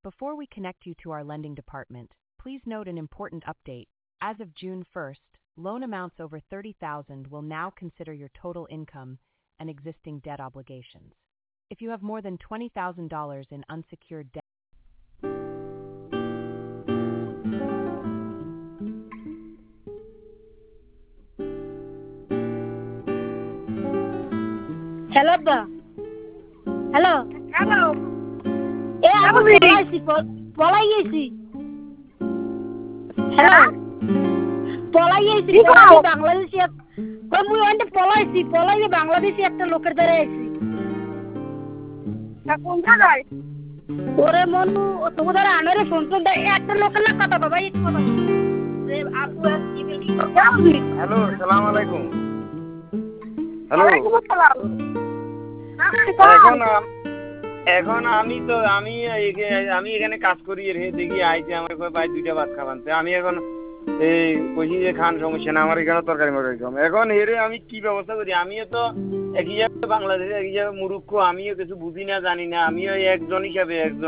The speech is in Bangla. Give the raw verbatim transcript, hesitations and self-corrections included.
Before we connect you to our lending department, please note an important update. As of June first, loan amounts over thirty thousand dollars will now consider your total income and existing debt obligations. If you have more than twenty thousand dollars in unsecured debt, Hello, ba. Hello. Hello. Eh, আমি পলাইছি পলাই গেছি। হ্যালো পলাই গেছি বাংলাদেশি কই মুই ওইটা পলাইছি পলাইয়ে বাংলাদেশি একটা লোকের দ্বারা আইছি। তা কোন জায়গায়? ওরে মনু তোমার দ্বারা আনারে ফোন ফোন দেয় একটা লোকের না কথা বাবা এই কথা রে আপু আর কি বলি হ্যালো সালাম আলাইকুম। হ্যালো ওয়ালাইকুম আসসালাম। এখন এখন আমি তো আমি আমি এখানে কাজ করি রে দেখি আইছে আমার কই ভাই দুইটা ভাত খাবানতে আমি এখন এই কইছি যে খান সমস্যা না আমার এখানে তরকারি মরকারি কম এখন এরে আমি কি ব্যবস্থা করি আমিও তো একই জায়গায় বাংলাদেশে একই জায়গায় মুরুক্ষ আমিও কিছু বুঝি না জানি না আমিও একজন হিসাবে একজন